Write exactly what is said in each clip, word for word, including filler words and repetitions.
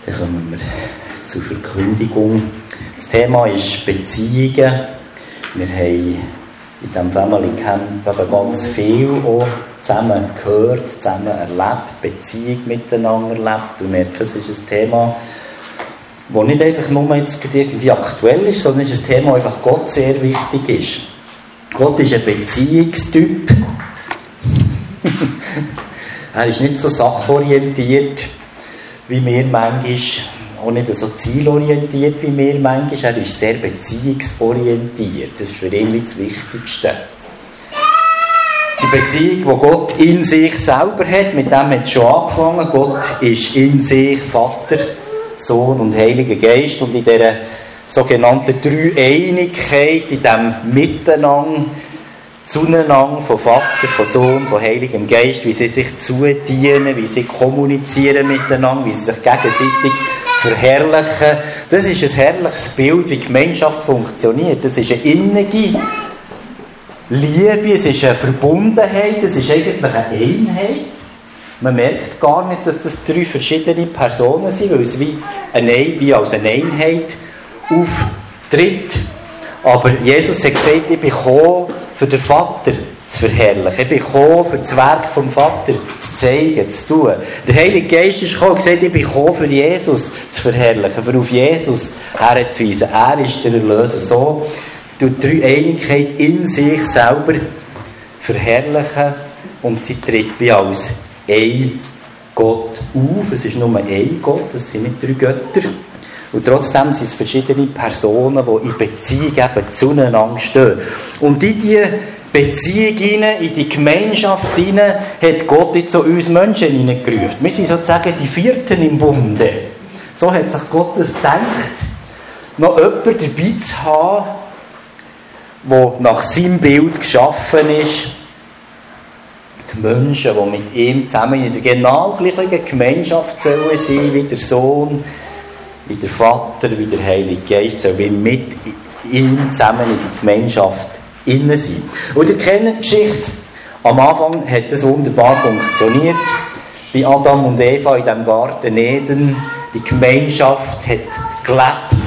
Dann kommen wir zur Verkündigung. Das Thema ist Beziehungen. Wir haben in diesem Family Camp ganz viel auch zusammen gehört, zusammen erlebt, Beziehung miteinander erlebt. Und merken, es ist ein Thema, das nicht einfach nur jetzt irgendwie aktuell ist, sondern es ist ein Thema, das einfach Gott sehr wichtig ist. Gott ist ein Beziehungstyp. Er ist nicht so sachorientiert, wie wir manchmal, auch nicht so zielorientiert, wie wir manchmal. Er ist sehr beziehungsorientiert. Das ist für ihn das Wichtigste. Die Beziehung, die Gott in sich selber hat, mit dem hat es schon angefangen. Gott ist in sich Vater, Sohn und Heiliger Geist. Und in dieser sogenannten Dreieinigkeit, in diesem Miteinander, zueinander von Vater, von Sohn, von Heiligem Geist, wie sie sich zudienen, wie sie kommunizieren miteinander, wie sie sich gegenseitig verherrlichen. Das ist ein herrliches Bild, wie Gemeinschaft funktioniert. Das ist eine innige Liebe, es ist eine Verbundenheit, es ist eigentlich eine Einheit. Man merkt gar nicht, dass das drei verschiedene Personen sind, weil es wie, eine, wie als eine Einheit auftritt. Aber Jesus hat gesagt, ich bin gekommen, für den Vater zu verherrlichen. Ich bin gekommen, für das Werk vom Vater zu zeigen, zu tun. Der Heilige Geist ist gekommen und gesagt, ich bin gekommen, für Jesus zu verherrlichen, für auf Jesus herzuweisen. Er ist der Erlöser. So durch die Dreieinigkeit in sich selber verherrlichen und sie tritt wie als ein Gott auf. Es ist nur ein Gott, es sind nicht drei Götter. Und trotzdem sind es verschiedene Personen, die in Beziehung eben zueinander stehen. Und in diese Beziehung hinein, in die Gemeinschaft hinein, hat Gott jetzt so uns Menschen hineingerufen. Wir sind sozusagen die Vierten im Bunde. So hat sich Gott das gedacht, noch jemanden dabei zu haben, der nach seinem Bild geschaffen ist. Die Menschen, die mit ihm zusammen in der genau gleichen Gemeinschaft sollen sein, wie der Sohn, wie der Vater, wie der Heilige Geist, soll wie mit ihm zusammen in die Gemeinschaft innen sein. Und ihr kennt die Geschichte. Am Anfang hat das wunderbar funktioniert. Bei Adam und Eva in diesem Garten Eden. Die Gemeinschaft hat gelebt.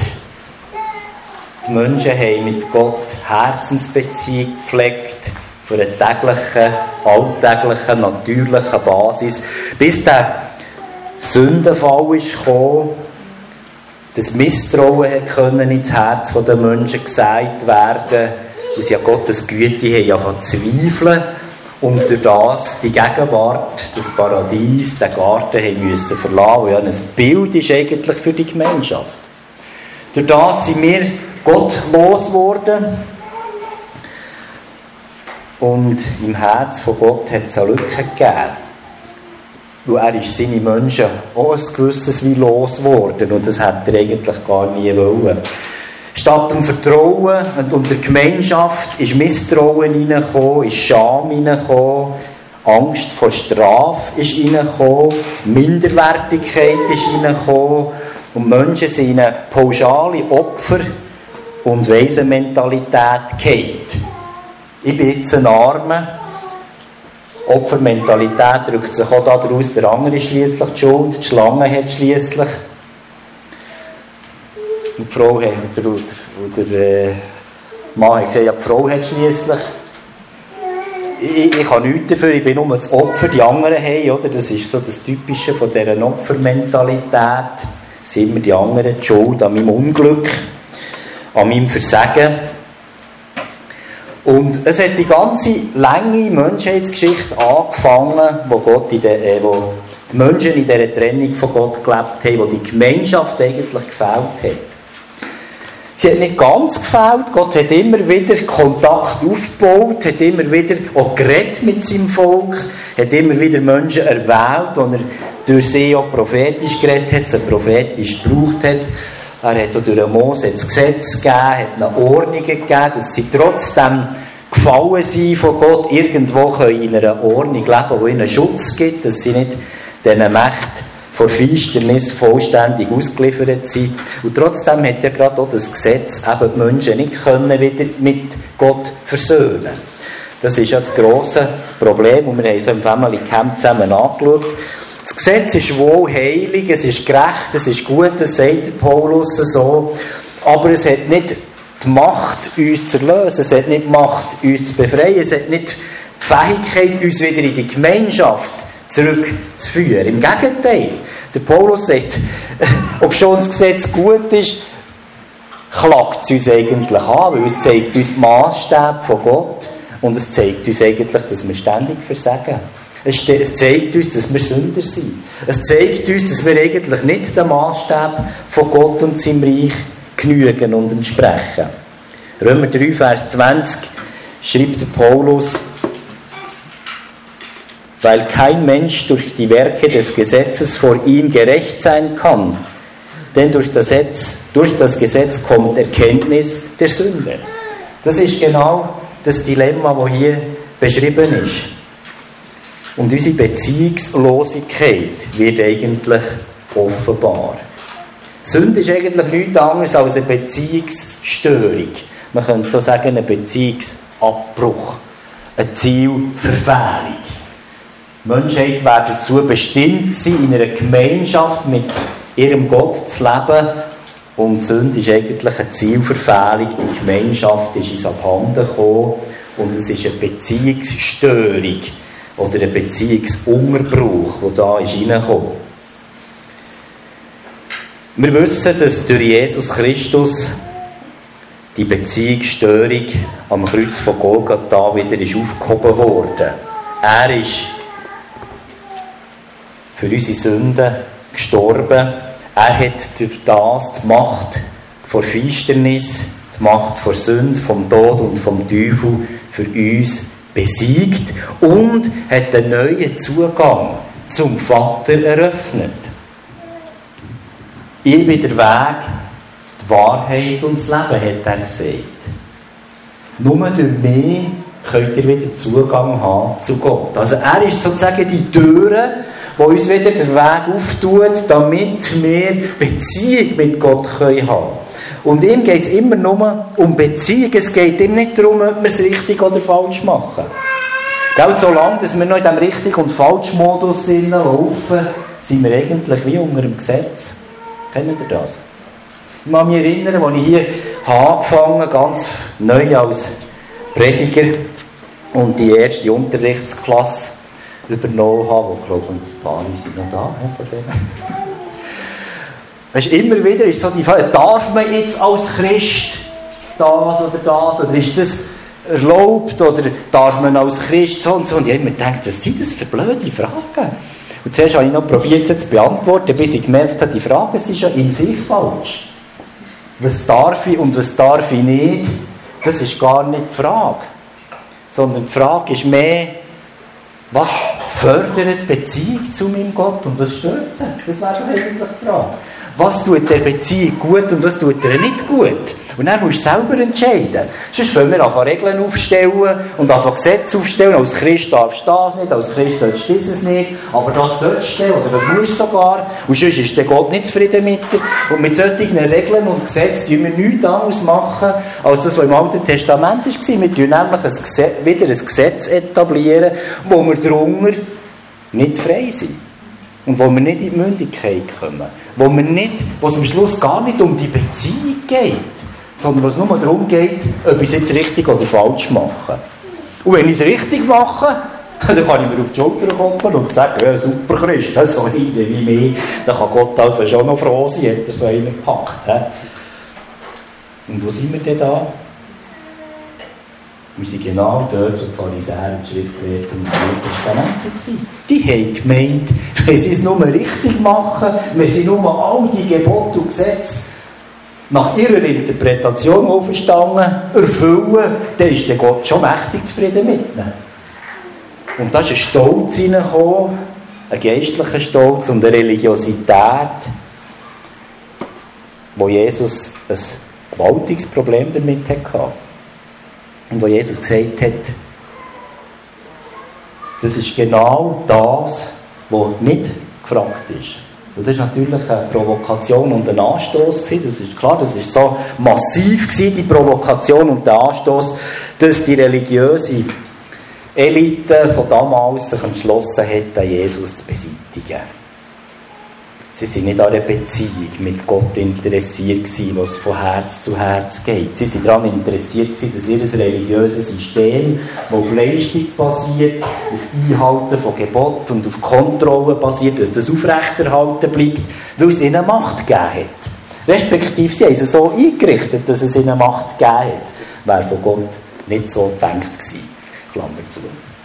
Die Menschen haben mit Gott Herzensbeziehung gepflegt. Für eine tägliche, alltägliche, natürliche Basis. Bis der Sündenfall ist gekommen, das Misstrauen können ins Herz der Menschen gesät werden, weil sie an Gottes Güte haben zu zweifeln und durch das die Gegenwart, das Paradies, den Garten haben müssen verlassen, weil ja ein Bild ist eigentlich für die Gemeinschaft. Durch das sind wir Gott losgeworden und im Herz von Gott hat es eine Lücke gegeben. Weil er ist seine Menschen auch ein gewisses wie losgeworden. Und das hätte er eigentlich gar nie wollen. Statt dem Vertrauen und der Gemeinschaft ist Misstrauen hineingekommen, ist Scham hineingekommen, Angst vor Strafe ist hineingekommen, Minderwertigkeit ist hineingekommen. Und Menschen sind in eine pauschale Opfer- und Waisenmentalität gefallen. Ich bin jetzt ein Armer. Opfermentalität drückt sich auch daraus, der andere ist schliesslich die Schuld, die Schlange hat schliesslich. Und die Frau hat, oder, oder der Mann hat gesagt, ja, die Frau hat schliesslich. Ich, ich habe nichts dafür, ich bin nur das Opfer, die anderen haben, oder? Das ist so das Typische von dieser Opfermentalität. Sind immer die anderen die Schuld an meinem Unglück, an meinem Versagen. Und es hat die ganze lange Menschheitsgeschichte angefangen, wo, Gott in der, äh, wo die Menschen in dieser Trennung von Gott gelebt haben, wo die Gemeinschaft eigentlich gefehlt hat. Sie hat nicht ganz gefehlt, Gott hat immer wieder Kontakt aufgebaut, hat immer wieder auch geredet mit seinem Volk, hat immer wieder Menschen erwählt, die er durch sie auch prophetisch geredet hat, sie prophetisch gebraucht hat. Er hat auch durch Mose das Gesetz gegeben, hat eine Ordnung gegeben, dass sie trotzdem gefallen sind von Gott, irgendwo können in einer Ordnung leben, die ihnen Schutz gibt, dass sie nicht diesen Mächten vor Finsternis vollständig ausgeliefert sind. Und trotzdem hat ja gerade auch das Gesetz eben die Menschen nicht können wieder mit Gott versöhnen. Das ist ja das grosse Problem, und wir haben so im Family Camp zusammen angeschaut. Das Gesetz ist wohl heilig, es ist gerecht, es ist gut, das sagt der Paulus so, aber es hat nicht die Macht, uns zu erlösen, es hat nicht die Macht, uns zu befreien, es hat nicht die Fähigkeit, uns wieder in die Gemeinschaft zurückzuführen. Im Gegenteil, der Paulus sagt, ob schon das Gesetz gut ist, klagt es uns eigentlich an, weil es zeigt uns die Maßstäbe von Gott und es zeigt uns eigentlich, dass wir ständig versagen. Es zeigt uns, dass wir Sünder sind. Es zeigt uns, dass wir eigentlich nicht den Maßstab von Gott und seinem Reich genügen und entsprechen. Römer drei, Vers zwanzig schreibt der Paulus, weil kein Mensch durch die Werke des Gesetzes vor ihm gerecht sein kann, denn durch das Gesetz, durch das Gesetz kommt Erkenntnis der Sünde. Das ist genau das Dilemma, das hier beschrieben ist. Und unsere Beziehungslosigkeit wird eigentlich offenbar. Sünde ist eigentlich nichts anderes als eine Beziehungsstörung. Man könnte so sagen, ein Beziehungsabbruch, eine Zielverfehlung. Die Menschheit wäre dazu bestimmt sein, in einer Gemeinschaft mit ihrem Gott zu leben. Und Sünde ist eigentlich eine Zielverfehlung. Die Gemeinschaft ist uns abhanden gekommen und es ist eine Beziehungsstörung oder ein Beziehungsunterbruch, der da ist reingekommen. Wir wissen, dass durch Jesus Christus die Beziehungsstörung am Kreuz von Golgatha wieder ist aufgehoben worden. Er ist für unsere Sünden gestorben. Er hat durch das die Macht vor Finsternis, die Macht vor Sünde, vom Tod und vom Teufel für uns besiegt und hat einen neuen Zugang zum Vater eröffnet. Ich bin der Weg, die Wahrheit und das Leben, hat er gesagt. Nur durch mich könnt ihr wieder Zugang haben zu Gott. Also er ist sozusagen die Türe, die uns wieder den Weg auftut, damit wir Beziehung mit Gott haben können. Und ihm geht es immer nur um Beziehung. Es geht ihm nicht darum, ob wir es richtig oder falsch machen. Gell, solange dass wir noch in diesem richtig und falsch Modus laufen, sind wir eigentlich wie unter dem Gesetz. Kennt ihr das? Ich kann mich erinnern, als ich hier angefangen habe, ganz neu als Prediger und die erste Unterrichtsklasse übernommen habe, wo, glaube ich, ein paar sind noch da, von denen. Weißt, immer wieder ist so die Frage, darf man jetzt als Christ das oder das, oder ist das erlaubt, oder darf man als Christ so und so? Und ich habe mir gedacht, was sind das für blöde Fragen? Und zuerst habe ich noch probiert, sie zu beantworten, bis ich gemerkt habe, die Fragen sind schon in sich falsch. Was darf ich und was darf ich nicht, das ist gar nicht die Frage. Sondern die Frage ist mehr, was fördert Beziehung zu meinem Gott und was stört sie? Das wäre doch eigentlich die Frage. Was tut der Beziehung gut und was tut er nicht gut? Und dann musst du selber entscheiden. Sonst können wir anfangen Regeln aufstellen und anfangen Gesetze aufstellen. Als Christ darfst du das nicht, als Christ sollst du dieses nicht, aber das sollst du oder das musst du sogar. Und sonst ist der Gott nicht zufrieden mit dir. Und mit solchen Regeln und Gesetzen tun wir nichts anderes machen, als das, was im Alten Testament war. Wir tun nämlich ein Gesetz, wieder ein Gesetz etablieren, wo wir darunter nicht frei sind. Und wo wir nicht in die Mündigkeit kommen. Wo, wir nicht, wo es am Schluss gar nicht um die Beziehung geht, sondern wo es nur darum geht, ob ich es jetzt richtig oder falsch mache. Und wenn ich es richtig mache, dann kann ich mir auf die Schulter klopfen und sagen, ja, super Christ, so einer wie mich, dann kann Gott also schon noch froh sein, hat er so einen gepackt. He? Und wo sind wir denn da? Wir sind genau dort, wo die Pharisäer und die Schriftgelehrten und die Testament waren. Die haben gemeint, wenn sie es nur richtig machen, wenn sie nur all die Gebote und Gesetze nach ihrer Interpretation auferstanden erfüllen, dann ist der Gott schon mächtig zufrieden mit ihnen. Und da ist ein Stolz hineingekommen, ein geistlicher Stolz und eine Religiosität, wo Jesus ein gewaltiges Problem damit hatte. Und wo Jesus gesagt hat, das ist genau das, was nicht gefragt ist. Und das war natürlich eine Provokation und ein Anstoß. Das ist klar, das war so massiv, die Provokation und der Anstoß, dass die religiöse Elite von damals sich entschlossen hat, Jesus zu beseitigen. Sie waren nicht an einer Beziehung mit Gott interessiert gewesen, was von Herz zu Herz geht. Sie waren daran interessiert gewesen, dass ihr religiöses System, das auf Leistung basiert, auf Einhalten von Geboten und auf Kontrolle basiert, dass das aufrechterhalten bleibt, weil es ihnen Macht gegeben hat. Respektive, sie haben es so eingerichtet, dass es ihnen Macht gegeben hat. Wäre von Gott nicht so gedacht gewesen. Klammer zu.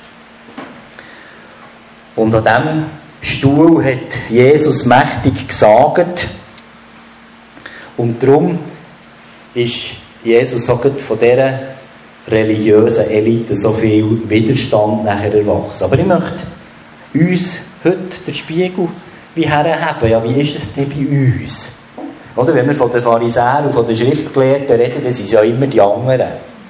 Und an diesem Stuhl hat Jesus mächtig gesagt. Und darum ist Jesus so von dieser religiösen Elite so viel Widerstand nachher erwachsen. Aber ich möchte uns heute den Spiegel wie herhaben. Ja, wie ist es denn bei uns? Oder wenn wir von den Pharisäern und von den Schriftgelehrten reden, dann sind es ja immer die anderen.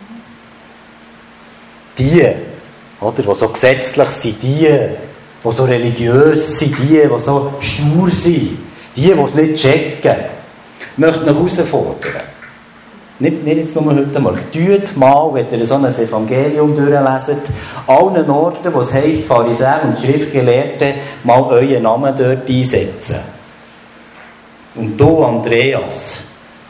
Die, oder, die so gesetzlich sind, die, die so religiös sind, die, die so stur sind, die, die es nicht checken. Ich möchte noch herausfordern. Nicht, nicht jetzt nur heute mal. Tut mal, wenn ihr so ein Evangelium durchleset, allen Orten, wo es heisst, Pharisäer und Schriftgelehrte, mal euren Namen dort einsetzen. Und du, Andreas,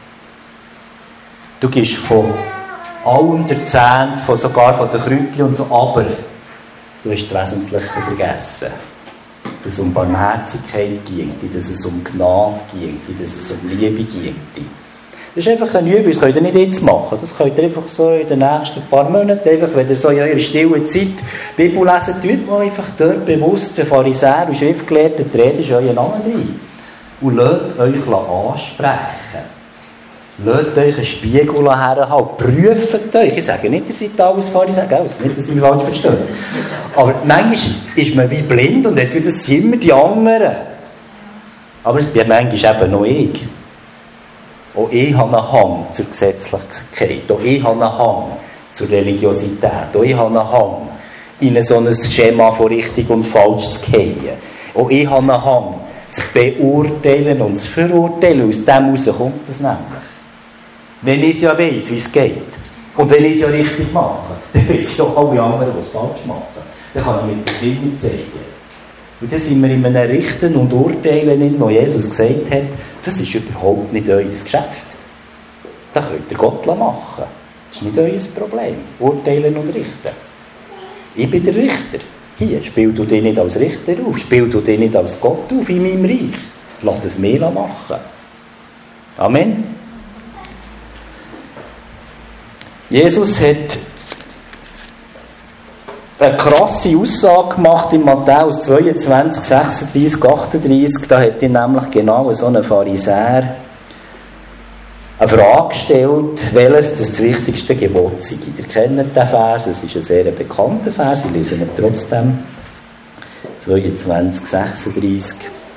du gehst von allem der Zehnt, von sogar von den Kräutchen und so, aber du hast das Wesentliche vergessen. Dass es um Barmherzigkeit ging, dass es um Gnade ging, dass es um Liebe ging. Das ist einfach eine Übung, das könnt ihr nicht jetzt machen. Das könnt ihr einfach so in den nächsten paar Monaten, einfach, wenn ihr so in eurer stillen Zeit Bibel lesen, tut mal einfach dort bewusst den Pharisäern und Schriftgelehrten die Rede ist euren Namen rein. Und lasst euch ansprechen. Lasst euch einen Spiegel herhalten. Prüft euch. Ich sage nicht, ihr seid alles Pharisäer, gell? Nicht, dass ihr mich falsch versteht. Aber manchmal ist man wie blind und jetzt wird es immer die anderen. Aber es bin manchmal eben noch ich. Auch ich habe einen Hang zur Gesetzlichkeit. Auch ich habe einen Hang zur Religiosität. Auch ich habe einen Hang, in so ein Schema von richtig und falsch zu fallen. Auch ich habe einen Hang, zu beurteilen und zu verurteilen. Aus dem heraus kommt das nämlich. Wenn ich ja weiss, wie es geht, und wenn ich es ja richtig mache, dann weiss ich auch alle anderen, die es falsch machen. Dann kann ich mit den Fingern zeigen. Und dann sind wir in einem Richten und Urteilen, wo Jesus gesagt hat, das ist überhaupt nicht euer Geschäft. Das könnt ihr Gott machen. Das ist nicht euer Problem. Urteilen und richten. Ich bin der Richter. Hier, spiel du dich nicht als Richter auf. Spiel du dich nicht als Gott auf in meinem Reich. Lass es mir machen. Amen. Jesus hat eine krasse Aussage gemacht in Matthäus zweiundzwanzig, sechsunddreißig, achtunddreißig. Da hat ihn nämlich genau so ein Pharisäer eine Frage gestellt, welches das wichtigste Gebot sei. Ihr kennt den Vers, es ist ein sehr bekannter Vers, ich lese ihn trotzdem. zweiundzwanzig, sechsunddreißig.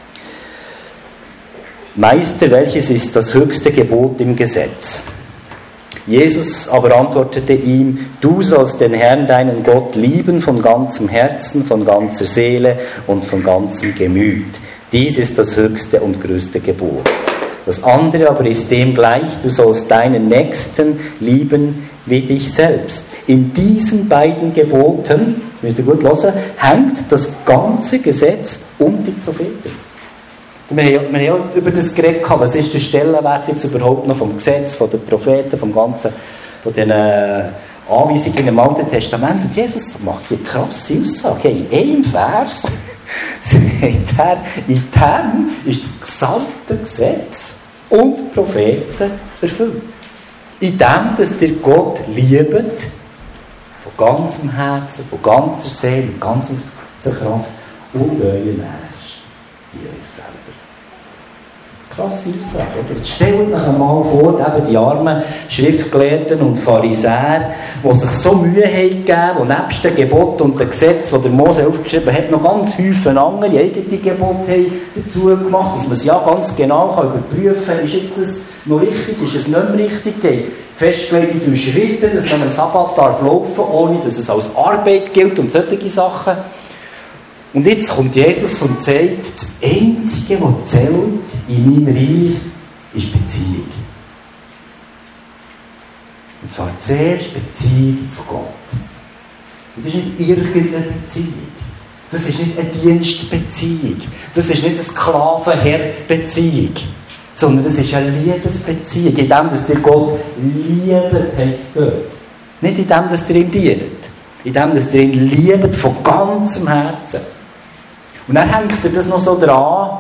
Meister, welches ist das höchste Gebot im Gesetz? Jesus aber antwortete ihm, du sollst den Herrn, deinen Gott, lieben von ganzem Herzen, von ganzer Seele und von ganzem Gemüt. Dies ist das höchste und größte Gebot. Das andere aber ist dem gleich, du sollst deinen Nächsten lieben wie dich selbst. In diesen beiden Geboten, das müsst ihr gut hören, hängt das ganze Gesetz und die Propheten. Wir haben ja über das geredet, was ist der Stellenwert jetzt überhaupt noch vom Gesetz, von den Propheten, vom ganzen, von den Anweisungen im Alten Testament. Und Jesus macht hier eine krasse Aussage. Hey, in einem Vers sagt er, in dem ist das gesamte Gesetz und die Propheten erfüllt. In dem, dass ihr Gott liebt, von ganzem Herzen, von ganzer Seele, von ganzer Kraft und euren Nächsten wie euch selber. Krasse Aussage, oder? Jetzt stellt euch einmal vor, eben die armen Schriftgelehrten und Pharisäer, die sich so Mühe haben gegeben, die nebst dem Gebot und dem Gesetz, das der Mose aufgeschrieben hat, noch ganz viele andere eigene Gebote haben dazu gemacht, dass man es ja ganz genau kann überprüfen kann, ist jetzt das noch richtig, ist es nicht mehr richtig, die festgelegt, wie viele Schritte, dass man einen Sabbat darf laufen, ohne dass es als Arbeit gilt und solche Sachen. Und jetzt kommt Jesus und sagt, das Einzige, was zählt in meinem Reich, ist Beziehung. Und zwar zuerst Beziehung zu Gott. Und das ist nicht irgendeine Beziehung. Das ist nicht eine Dienstbeziehung. Das ist nicht eine Sklaven-Herr-Beziehung. Sondern das ist eine Liebesbeziehung. In dem, dass ihr Gott liebt, heisst es dort. Nicht in dem, dass ihr ihm dient. In dem, dass ihr ihn liebt von ganzem Herzen. Und dann hängt er das noch so dran.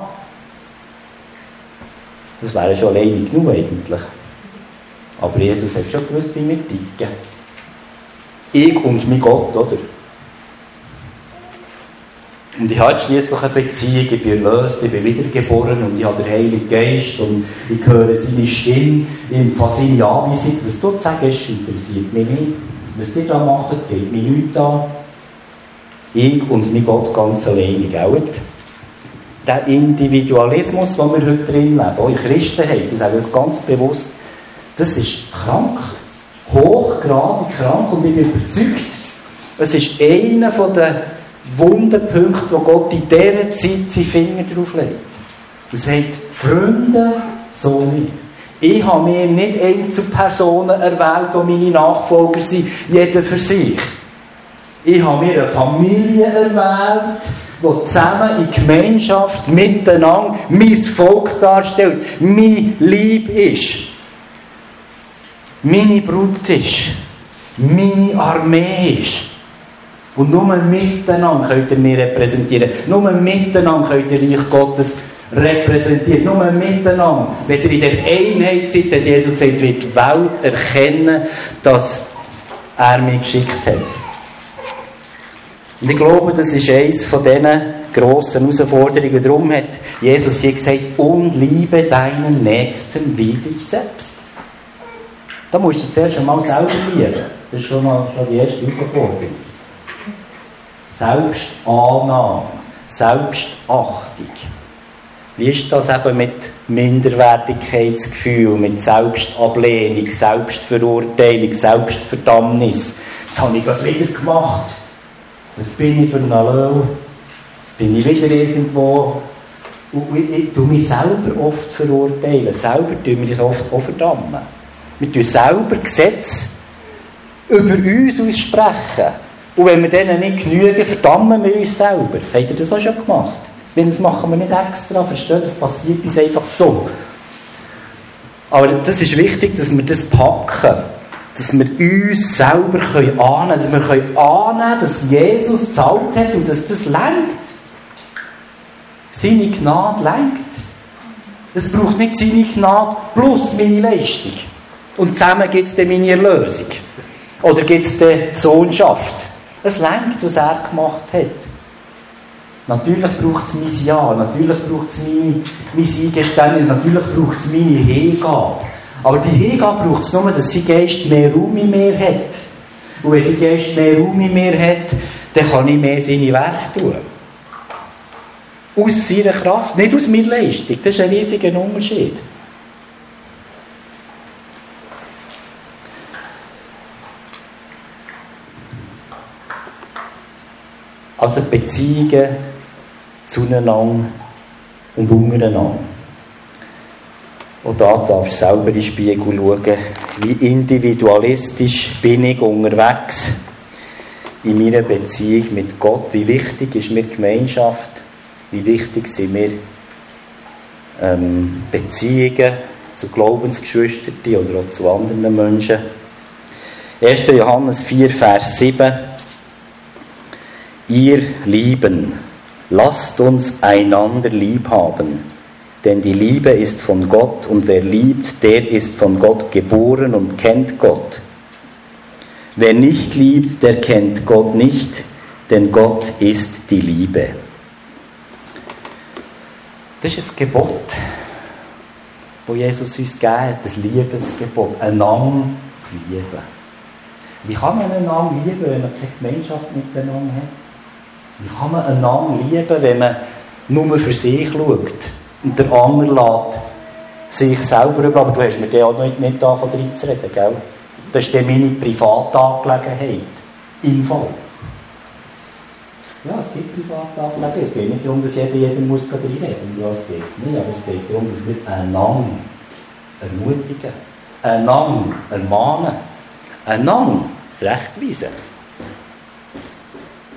Das wäre schon alleine genug eigentlich. Aber Jesus hat schon gewusst, wie wir ticken. Ich und mein Gott, oder? Und ich habe schliesslich eine Beziehung, ich bin erlöst, ich bin wiedergeboren und ich habe den Heiligen Geist und ich höre seine Stimme, ich empfange seine Anweisung. Was du sagst, interessiert mich nicht. Was ihr da macht, geht mir nichts an. Ich und mein Gott ganz alleine, gell? Der Individualismus, den wir heute drin leben, auch in Christenheit, ich sage das ganz bewusst, das ist krank. Hochgradig krank. Und ich bin überzeugt, es ist einer der Wunderpunkte, wo Gott in dieser Zeit seine Finger drauf legt. Er sagt, Freunde, so nicht. Ich habe mir nicht Einzelpersonen erwählt, die meine Nachfolger sind, jeder für sich. Ich habe mir eine Familie erwählt, die zusammen in Gemeinschaft miteinander mein Volk darstellt, mein Lieb ist, meine Brut ist, meine Armee ist. Und nur miteinander könnt ihr mich repräsentieren. Nur miteinander könnt ihr Reich Gottes repräsentieren. Nur miteinander. Wenn ihr in der Einheit seid, hat Jesus gesagt, wird die Welt erkennen, dass er mich geschickt hat. Und ich glaube, das ist eines von diesen grossen Herausforderungen. Darum hat Jesus hier gesagt, und liebe deinen Nächsten wie dich selbst. Da musst du zuerst einmal selber lieben. Das ist schon, mal, schon die erste Herausforderung. Selbstannahme, Selbstachtung. Wie ist das eben mit Minderwertigkeitsgefühl, mit Selbstablehnung, Selbstverurteilung, Selbstverdammnis? Jetzt habe ich das wieder gemacht. Was bin ich für ein Löw? Bin ich wieder irgendwo? Ich, ich tue mich selber oft verurteilen. Selber tue ich mich oft auch verdammen. Wir tun selber Gesetze über uns aussprechen. Und wenn wir denen nicht genügen, verdammen wir uns selber. Habt ihr das auch schon gemacht? Das machen wir nicht extra, versteht? Das passiert uns einfach so. Aber das ist wichtig, dass wir das packen. Dass wir uns selber annehmen können. Dass wir annehmen können, dass Jesus gezahlt hat und dass das lenkt. Seine Gnade lenkt. Es braucht nicht seine Gnade plus meine Leistung. Und zusammen gibt es dann meine Erlösung. Oder gibt es dann die Sohnschaft. Es lenkt, was er gemacht hat. Natürlich braucht es mein Ja, natürlich braucht es meine, mein Eingeständnis, natürlich braucht es meine Hingabe. Aber die Hingabe braucht es nur, dass sein Geist mehr Raum in mir hat. Und wenn sein Geist mehr Raum in mir hat, dann kann ich mehr seine Werke tun. Aus seiner Kraft, nicht aus meiner Leistung. Das ist ein riesiger Unterschied. Also Beziehungen zueinander und untereinander. Und da darfst du selber in den Spiegel schauen, wie individualistisch bin ich unterwegs in meiner Beziehung mit Gott. Wie wichtig ist mir Gemeinschaft? Wie wichtig sind mir ähm, Beziehungen zu Glaubensgeschwistern oder auch zu anderen Menschen? erster Johannes vier, Vers sieben. Ihr Lieben, lasst uns einander lieb haben, denn die Liebe ist von Gott und wer liebt, der ist von Gott geboren und kennt Gott. Wer nicht liebt, der kennt Gott nicht, denn Gott ist die Liebe. Das ist ein Gebot, das Jesus uns gegeben hat, das Liebesgebot, einander zu lieben. Wie kann man einander lieben, wenn man keine Gemeinschaft miteinander hat? Wie kann man einander lieben, wenn man nur für sich schaut und der andere lässt sich selber über? Aber du hast mir ja auch nicht, nicht davon reinzureden, gell? Das ist dann meine Privatangelegenheit. Im Fall. Ja, es gibt Privatangelegenheiten. Es geht nicht darum, dass jeder jedem muss reinreden muss. Um das geht es nicht. Aber es geht darum, dass wir einander ermutigen, einander ermahnen, einander das Recht weisen.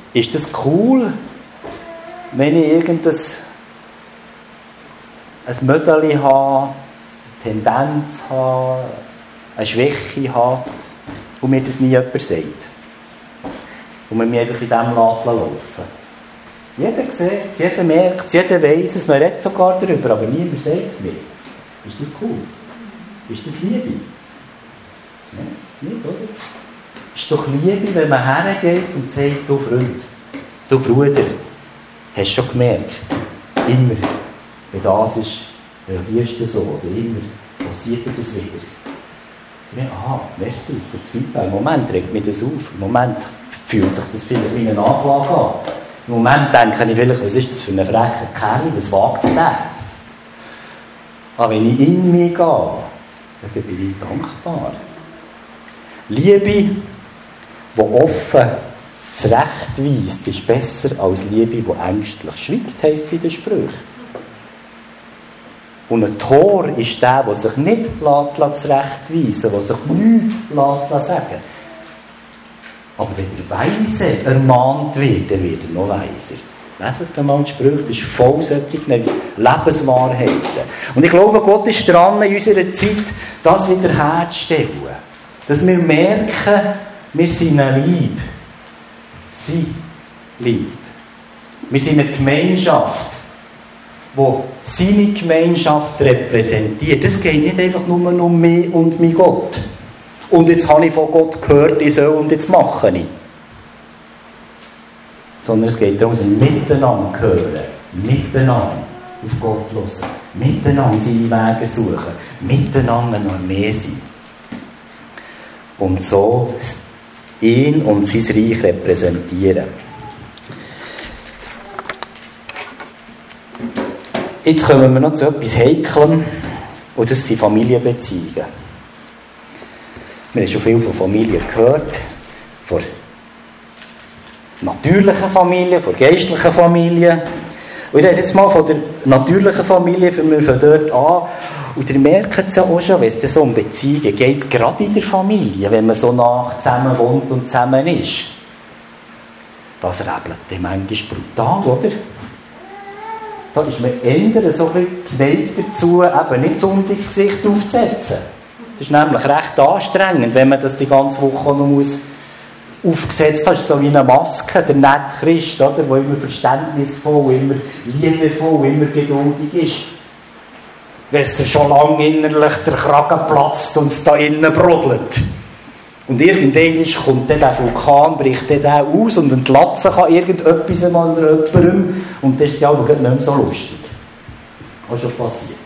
Ist das cool, wenn ich irgendein ein Mödeli habe, eine Tendenz habe, eine Schwäche habe und mir das nie jemand sagt? Und man mich einfach in diesem Laden laufen. Jeder sieht es, jeder merkt es, jeder weiss es, man redet sogar darüber, aber niemand sagt es mir. Ist das cool? Ist das Liebe? Nein, nicht, oder? Ist doch Liebe, wenn man hergeht und sagt, du Freund, du Bruder, hast du schon gemerkt, immer, wenn das ist, reagierst du so, oder immer, passiert dir das wieder. Ja, aha, merci für das Feedback. Im Moment regt mich das auf, im Moment fühlt sich das vielleicht wie eine Nachlage an. Im Moment denke ich vielleicht, was ist das für eine freche Kerl, was wagt es denn? Aber wenn ich in mich gehe, dann bin ich dankbar. Liebe, die offen zurechtweist, ist besser als Liebe, die ängstlich schweigt, heisst es in den Sprüchen. Und ein Tor ist der, der sich nicht zurechtweisen, der sich nichts sagen. Aber wenn er weise ermahnt wird, dann wird er noch weiser. Leset einmal die Sprüche, das ist voll solcher Lebenswahrheiten. Und ich glaube, Gott ist dran, in unserer Zeit das wiederherzustellen. Dass wir merken, wir sind eine Liebe. Sie Liebe. Wir sind eine Gemeinschaft, die seine Gemeinschaft repräsentiert. Es geht nicht einfach nur um mich und mein Gott. Und jetzt habe ich von Gott gehört, ich soll und jetzt mache ich. Sondern es geht darum, dass wir miteinander hören, miteinander auf Gott hören, miteinander seine Wege suchen, miteinander noch mehr sein. Und so ihn und sein Reich repräsentieren. Jetzt kommen wir noch zu etwas Heiklem, und das sind Familienbeziehungen. Wir haben schon viel von Familien gehört, von natürlichen Familien, von geistlichen Familien. Und ich rede jetzt mal von der natürlichen Familie, wir fangen dort an. Und ihr merkt es ja auch schon, wenn es so um Beziehungen geht, gerade in der Familie, wenn man so nah zusammen wohnt und zusammen ist. Das rebelt dann manchmal brutal, oder? Da ist man eher so ein bisschen geneigt dazu, eben nicht Sonntagsgesicht aufzusetzen. Das ist nämlich recht anstrengend, wenn man das die ganze Woche noch muss aufgesetzt hat. Das ist so wie eine Maske, der nette Christ, oder? Der immer verständnisvoll, immer liebevoll, immer geduldig ist. Wenn es schon lange innerlich der Kragen platzt und es da innen brodelt. Und irgendwann kommt dann der Vulkan, bricht dann der aus und entlassen kann irgendetwas einmal oder jemandem. Und das ist ja auch nicht mehr so lustig. Was schon passiert.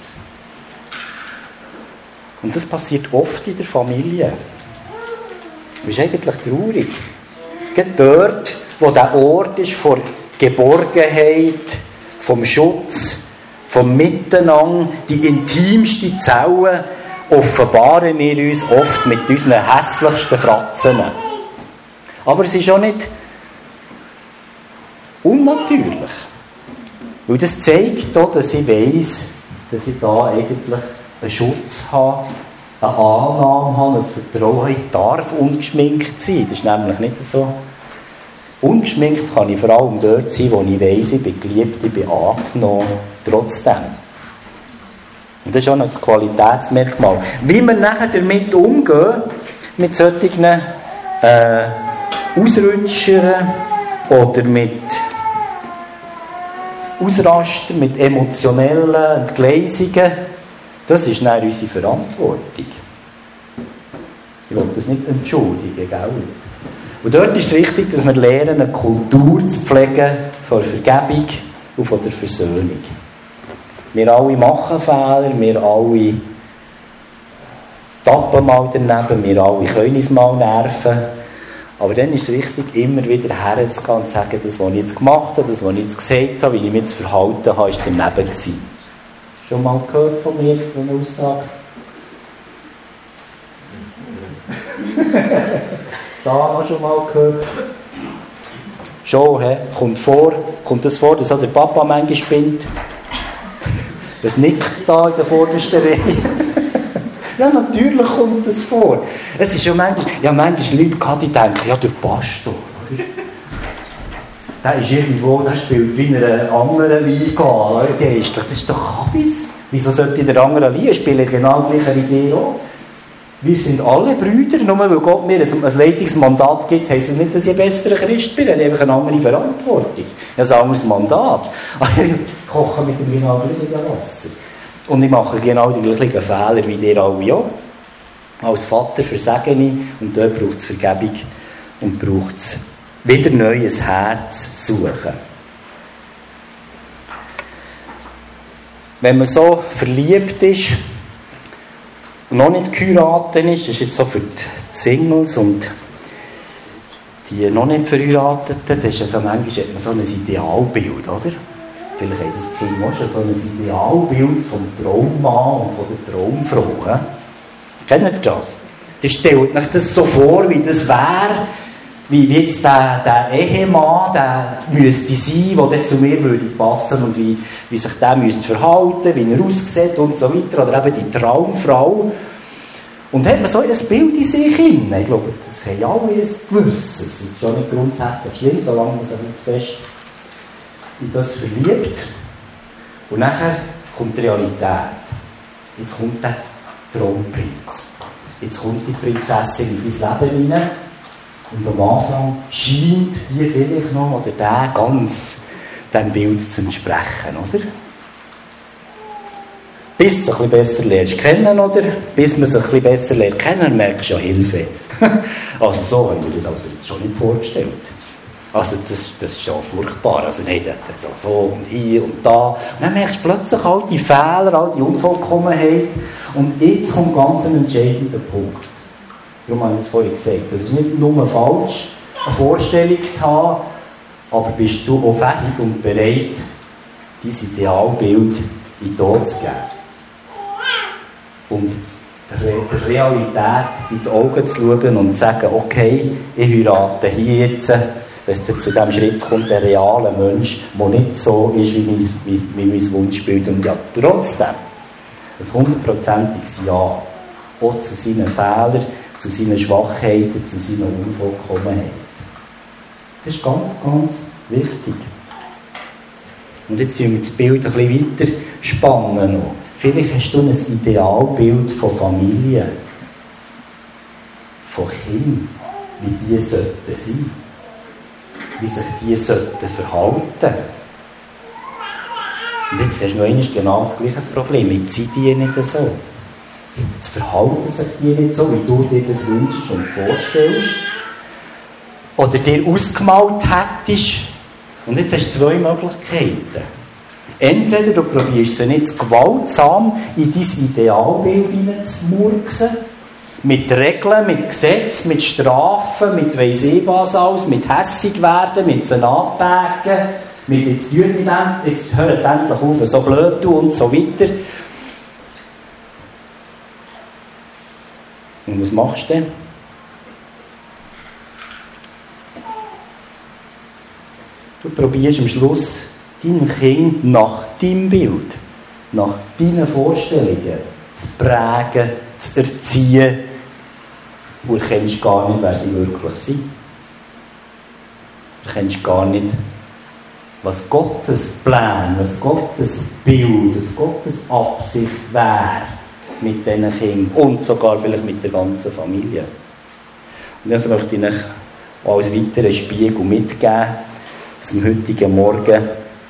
Und das passiert oft in der Familie. Das ist eigentlich traurig. Gerade dort, wo der Ort ist von Geborgenheit, vom Schutz, vom Miteinander, die intimste Zelle, offenbaren wir uns oft mit unseren hässlichsten Fratzen. Aber es ist auch nicht unnatürlich. Weil das zeigt auch, dass ich weiss, dass ich da eigentlich einen Schutz habe, eine Annahme habe, ein Vertrauen habe. Ich darf ungeschminkt sein. Das ist nämlich nicht so. Ungeschminkt kann ich vor allem dort sein, wo ich weiss, ich bin geliebt, ich bin angenommen, trotzdem. Und das ist auch noch das Qualitätsmerkmal. Wie wir nachher damit umgehen, mit solchen äh, Ausrutschern oder mit Ausrastern, mit emotionellen Entgleisungen, das ist dann unsere Verantwortung. Ich will das nicht entschuldigen, gell? Und dort ist es wichtig, dass wir lernen, eine Kultur zu pflegen von Vergebung und von der Versöhnung. Wir alle machen Fehler, wir alle tappen mal daneben, wir alle können uns mal nerven. Aber dann ist es wichtig, immer wieder herzugehen und zu sagen, das, was ich jetzt gemacht habe, das, was ich jetzt gesagt habe, wie ich mich jetzt verhalten habe, war daneben gewesen. Schon mal gehört von mir, so eine Aussage? Da noch schon mal gehört. Schon, he? Kommt vor, kommt das vor, dass auch der Papa manchmal spinnt? Das nickt da in der vordersten Reihe. Ja, natürlich kommt das vor. Es ist ja manchmal, ja, manchmal Leute, die denken, ja, der Pastor. der ist irgendwo, der spielt wie in einer anderen Liga. Der ist doch, das ist doch Kabis. Wieso sollte in der anderen Liga spielen? Genau gleich wie dir auch. Wir sind alle Brüder, nur weil Gott mir ein Leitungsmandat gibt, heisst das nicht, dass ich ein besserer Christ bin. Ich habe einfach eine andere Verantwortung. Ich habe ein anderes Mandat. Ich koche mit dem genau gleichen Wasser. Und ich mache genau die gleichen Fehler wie ihr alle auch. Als Vater versage ich und dort braucht es Vergebung und braucht es wieder neues Herz suchen. Wenn man so verliebt ist, noch nicht geheiratet ist, das ist jetzt so für die Singles und die noch nicht Verheirateten, das ist also manchmal hat man so ein Idealbild, oder? Vielleicht hat das Kind auch schon so ein Idealbild vom Traummann und von der Traumfrau. He? Kennt ihr das? Ihr stellt euch das so vor, wie das wäre, wie jetzt der, der Ehemann, der müsste sein, der dann zu mir würde passen und wie, wie sich der müsste verhalten, wie er aussieht und so weiter. Oder eben die Traumfrau. Und hat man so ein Bild in sich hinein. Ich glaube, das haben alle ein Gewisses. Es ist schon nicht grundsätzlich schlimm, solange man sich nicht zu fest in das verliebt. Und nachher kommt die Realität. Jetzt kommt der Traumprinz. Jetzt kommt die Prinzessin in dein Leben hinein. Und am Anfang scheint die vielleicht noch, oder der ganz dem Bild zu entsprechen, oder? Bis du es ein bisschen besser lernst kennen, oder? Bis man es ein bisschen besser lernt kennen, merkst du ja Hilfe. Also so habe ich mir das also jetzt schon nicht vorgestellt. Also das, das ist schon furchtbar. Also nicht so, so und hier und da. Und dann merkst du plötzlich all die Fehler, all die Unvollkommenheit. Und jetzt kommt ganz ein entscheidender Punkt. Darum habe ich das vorhin gesagt. Das ist nicht nur falsch, eine Vorstellung zu haben, aber bist du auch fähig und bereit, dein Idealbild in den Tod zu geben. Und der Realität in die Augen zu schauen und zu sagen, okay, ich heirate hier jetzt, wenn es zu diesem Schritt kommt, der reale Mensch, der nicht so ist, wie mein, wie, wie mein Wunschbild. Und ja, trotzdem ein hundertprozentiges Ja, auch zu seinen Fehlern, zu seinen Schwachheiten, zu seiner Unvollkommenheit. Das ist ganz, ganz wichtig. Und jetzt müssen wir das Bild ein bisschen weiter spannen noch. Vielleicht hast du ein Idealbild von Familie, von Kindern, wie die sollten sein, wie sich die sollten verhalten. Und jetzt hast du noch einmal genau das gleiche Problem. Jetzt sind die nicht so. Jetzt verhalten sich die nicht so, wie du dir das wünschst und vorstellst. Oder dir ausgemalt hättest. Und jetzt hast du zwei Möglichkeiten. Entweder du probierst sie nicht gewaltsam in dein Idealbild hineinzumurksen, mit Regeln, mit Gesetzen, mit Strafen, mit weiss ich was alles, mit hässig werden, mit sie abwägen, mit jetzt tut nicht endlich, jetzt hört endlich auf, so blöd du und so weiter. Und was machst du denn? Du probierst am Schluss dein Kind nach deinem Bild, nach deinen Vorstellungen zu prägen, zu erziehen. Du erkennst gar nicht, wer sie wirklich sind. Du erkennst gar nicht, was Gottes Plan, was Gottes Bild, was Gottes Absicht wäre mit diesen Kindern und sogar vielleicht mit der ganzen Familie. Und das möchte ich euch als weiteren Spiegel mitgeben aus dem heutigen Morgen.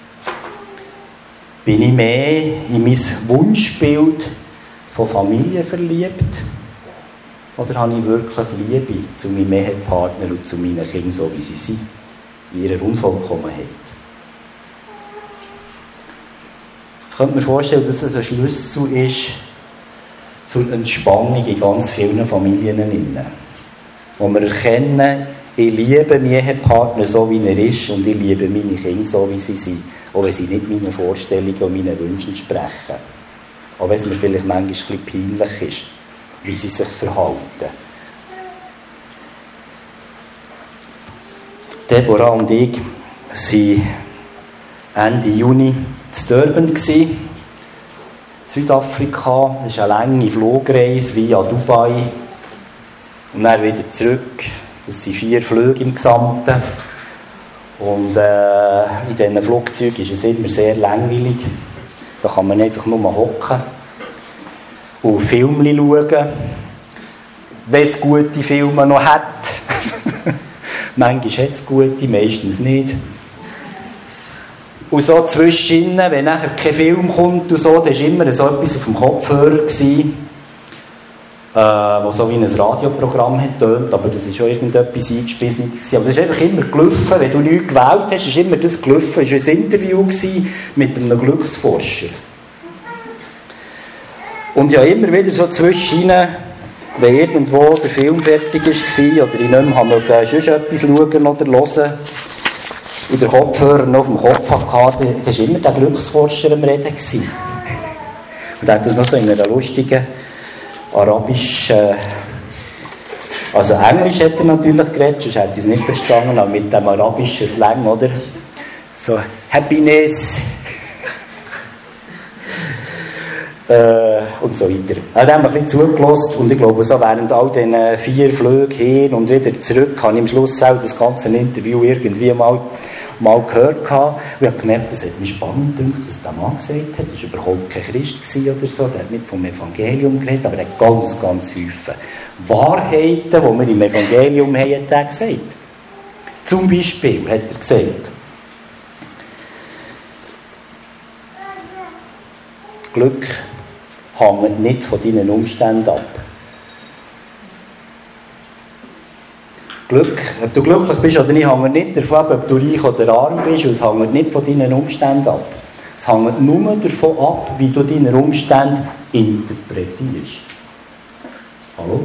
Bin ich mehr in mein Wunschbild von Familie verliebt? Oder habe ich wirklich Liebe zu meinem Ehepartner und zu meinen Kindern, so wie sie sind, in ihrer Unvollkommenheit? Ich könnte mir vorstellen, dass es ein Schlüssel ist zur Entspannung in ganz vielen Familien. Wo wir erkennen, ich liebe meinen Ehepartner so, wie er ist, und ich liebe meine Kinder so, wie sie sind. Auch wenn sie nicht meinen Vorstellungen und meinen Wünschen entsprechen. Auch wenn es mir vielleicht manchmal ein bisschen peinlich ist, wie sie sich verhalten. Deborah und ich waren Ende Juni in Durban, Südafrika. Das ist eine lange Flugreise via Dubai. Und dann wieder zurück. Das sind vier Flüge im Gesamten. Und äh, in diesen Flugzeugen ist es immer sehr langweilig. Da kann man einfach nur hocken und Filme schauen, wenn es gute Filme noch hat. Manchmal hat es gute, meistens nicht. Und so zwischendrin, wenn nachher kein Film kommt und so, dann war immer so etwas auf dem Kopfhörer gewesen, äh, wo so wie ein Radioprogramm hat tönt, aber das war schon irgendetwas eingespissen gewesen. Aber das ist einfach immer gelaufen, wenn du nichts gewählt hast, ist immer das gelaufen. Es war ein Interview mit einem Glücksforscher. Und ja, immer wieder so zwischendrin, wenn irgendwo der Film fertig war oder ich nicht mehr habe, sonst etwas schauen oder hören und der Kopfhörer noch auf dem Kopf hatte, dann war immer der Glücksforscher am Reden. Und er hat das noch so in einer lustigen arabisch, also Englisch hat er natürlich geredet, sonst hätte ich es nicht verstanden, aber mit dem arabischen Slang, oder? So, Happiness. Äh, und so weiter. Er hat mir ein bisschen zugelassen und ich glaube, so während all diesen vier Flügen hin und wieder zurück habe ich am Schluss auch das ganze Interview irgendwie mal, mal gehört gehabt. Und ich habe gemerkt, das hat mich spannend gedacht, was der Mann gesagt hat. Er war überhaupt kein Christ oder so, der hat nicht vom Evangelium geredet, aber er hat ganz, ganz häufig Wahrheiten, die wir im Evangelium haben, hat er gesagt. Zum Beispiel hat er gesagt, Glück hängt nicht von deinen Umständen ab. Glück, ob du glücklich bist oder nicht, hängt nicht davon ab, ob du reich oder arm bist, und es hängt nicht von deinen Umständen ab. Es hängt nur davon ab, wie du deine Umstände interpretierst. Hallo?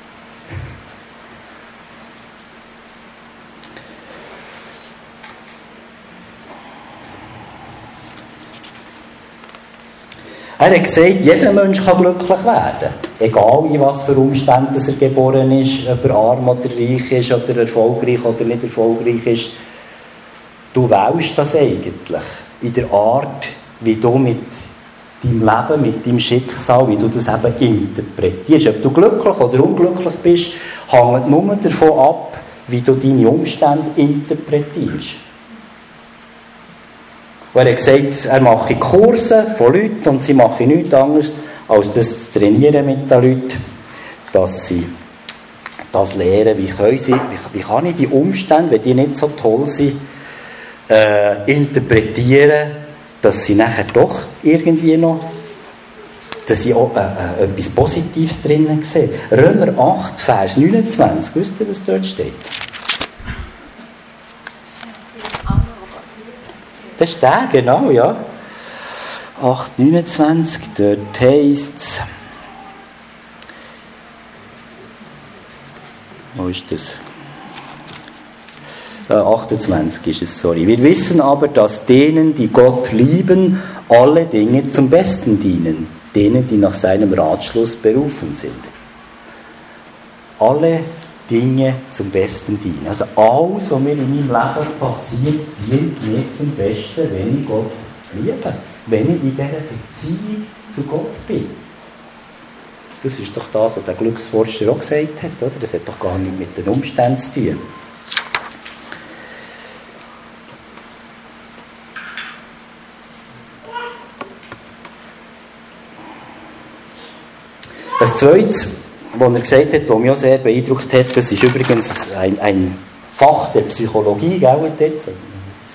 Er hat gesagt, jeder Mensch kann glücklich werden. Egal in was für Umständen er geboren ist, ob er arm oder reich ist, oder erfolgreich oder nicht erfolgreich ist. Du wählst das eigentlich in der Art, wie du mit deinem Leben, mit deinem Schicksal, wie du das eben interpretierst. Ob du glücklich oder unglücklich bist, hängt nur davon ab, wie du deine Umstände interpretierst. Und er hat gesagt, er mache Kurse von Leuten und sie machen nichts anderes, als das zu trainieren mit den Leuten, dass sie das lernen, wie, können sie, wie, wie kann ich die Umstände, wenn die nicht so toll sind, äh, interpretieren, dass sie nachher doch irgendwie noch, dass sie auch äh, äh, etwas Positives drinnen sehen. Römer acht, Vers neunundzwanzig, wisst ihr, was dort steht? Das ist der, genau, ja. acht neunundzwanzig, dort heisst es. Wo ist das? Äh, achtundzwanzig ist es, sorry. Wir wissen aber, dass denen, die Gott lieben, alle Dinge zum Besten dienen. Denen, die nach seinem Ratschluss berufen sind. Alle Dinge zum Besten dienen. Also alles, was mir in meinem Leben passiert, dient mir zum Besten, wenn ich Gott liebe. Wenn ich in dieser Beziehung zu Gott bin. Das ist doch das, was der Glücksforscher auch gesagt hat, oder? Das hat doch gar nichts mit den Umständen zu tun. Das Zweite, was er gesagt hat, was mich auch sehr beeindruckt hat, das ist übrigens ein, ein Fach der Psychologie, gell, jetzt. Also,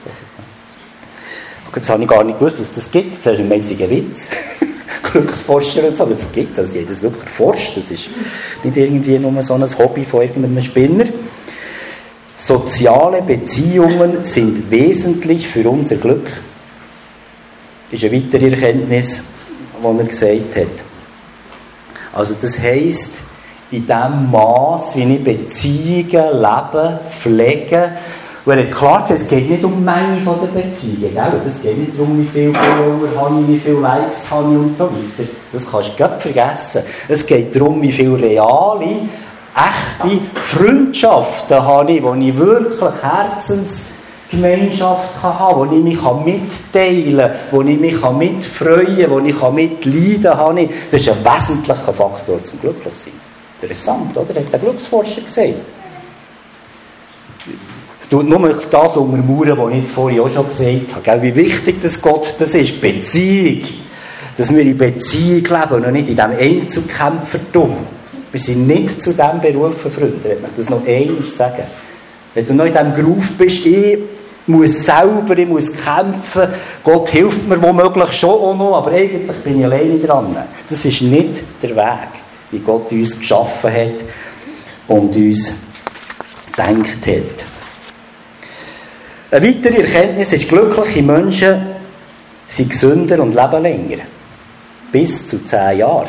das habe ich gar nicht gewusst, dass es das gibt. Das ist ein einziger Witz. Glücksforscher und so, aber das gibt es. Also, die haben das wirklich erforscht. Das ist nicht irgendwie nur so ein Hobby von irgendeinem Spinner. Soziale Beziehungen sind wesentlich für unser Glück. Das ist eine weitere Erkenntnis, die er gesagt hat. Also das heisst, in dem Maß, wie ich Beziehungen, Leben, pflege, und er hat klar gesagt, es geht nicht um die Menge der Beziehungen, gell? Es geht nicht darum, wie viele Follower habe ich, wie viele Likes habe ich und so weiter. Das kannst du gleich vergessen. Es geht darum, wie viele reale, echte Freundschaften habe ich, wo ich wirklich Herzensgemeinschaft haben kann, wo ich mich mitteilen kann, wo ich mich mitfreuen kann, wo ich mitleiden kann. Das ist ein wesentlicher Faktor zum Glücklichsein. Interessant, oder? Hat der Glücksforscher gesagt. tut nur das untermauern, was ich jetzt vorhin auch schon gesagt habe. Gell? Wie wichtig das Gott das ist. Beziehung. Dass wir in Beziehung leben und nicht in diesem Einzelkämpfertum. Wir sind nicht zu diesem berufen, Freunde. Ich möchte das noch einmal sagen. Wenn du noch in diesem Groove bist, ich muss selber, ich muss kämpfen, Gott hilft mir womöglich schon auch noch, aber eigentlich bin ich alleine dran. Das ist nicht der Weg, wie Gott uns geschaffen hat und uns gedacht hat. Eine weitere Erkenntnis ist, glückliche Menschen sind gesünder und leben länger. Bis zu zehn Jahre.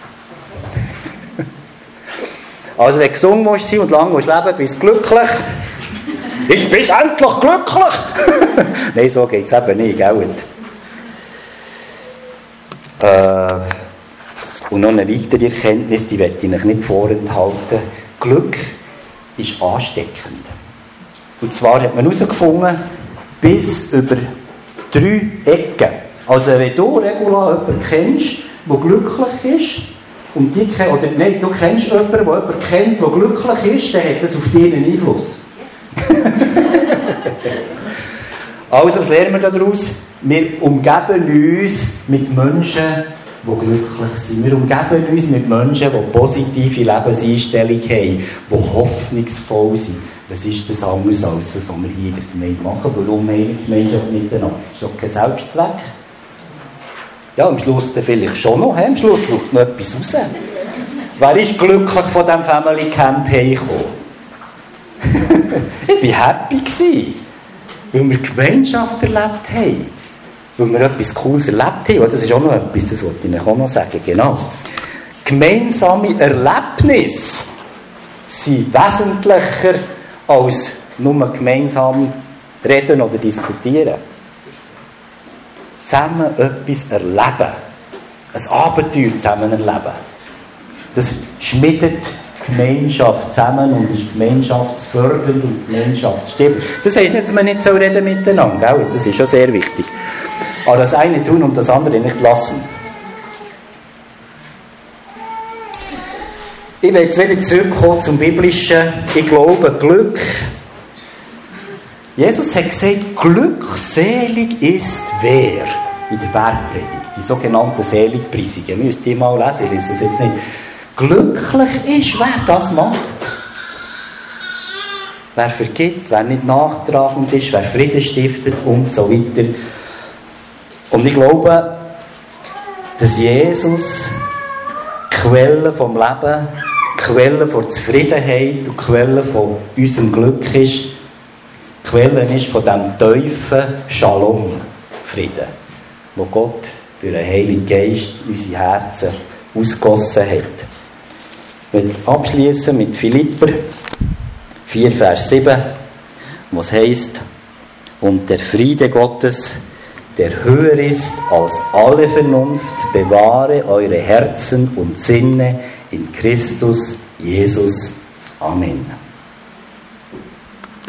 Also wenn du gesund musst sein und lange musst leben, bist du glücklich. Jetzt bist du endlich glücklich! Nein, so geht es eben nicht, gell? Äh, und noch eine weitere Erkenntnis, die werde ich euch nicht vorenthalten. Glück ist ansteckend. Und zwar hat man herausgefunden, bis über drei Ecken. Also wenn du regular jemanden kennst, der glücklich ist, und die, oder nein, du kennst jemanden, der jemanden kennt, der glücklich ist, dann hat das auf dich einen Einfluss. Also, was lernen wir daraus? Wir umgeben uns mit Menschen, die glücklich sind. Wir umgeben uns mit Menschen, die positive Lebenseinstellung haben, die hoffnungsvoll sind. Was ist das anders als das, was wir hier in der Gemeinde machen? Warum heiligt die Gemeinschaft miteinander? Ist doch kein Selbstzweck. Ja, am Schluss dann vielleicht schon noch. Am Schluss schaut noch etwas raus. Wer ist glücklich von diesem Family Camp hergekommen? Ich war happy, weil wir Gemeinschaft erlebt haben. Weil wir etwas Cooles erlebt haben. Das ist auch noch etwas, das wollte ich auch noch sagen. Genau. Gemeinsame Erlebnisse sind wesentlicher als nur gemeinsam reden oder diskutieren. Zusammen etwas erleben. Ein Abenteuer zusammen erleben. Das schmiedet Gemeinschaft zusammen und ist gemeinschaftsfördernd und gemeinschaftsstiftend. Das heisst nicht, dass man nicht so reden miteinander. Gell? Das ist schon sehr wichtig. Aber das eine tun und das andere nicht lassen. Ich will jetzt wieder zurückkommen zum Biblischen. Ich glaube, Glück. Jesus hat gesagt, glückselig ist wer? In der Bergpredigt. Die sogenannten Seligpreisungen. Müsst ihr mal lesen, ich lese es jetzt nicht. Glücklich ist, wer das macht. Wer vergibt, wer nicht nachtragend ist, wer Frieden stiftet und so weiter. Und ich glaube, dass Jesus Quelle vom Leben, Quelle von Zufriedenheit und Quelle von unserem Glück ist, Quelle ist von diesem tiefen Shalom-Frieden, wo Gott durch den Heiligen Geist unsere Herzen ausgossen hat. Ich will abschließen mit Philipper vier, Vers sieben, was heisst, und der Friede Gottes, der höher ist als alle Vernunft, bewahre eure Herzen und Sinne in Christus Jesus. Amen.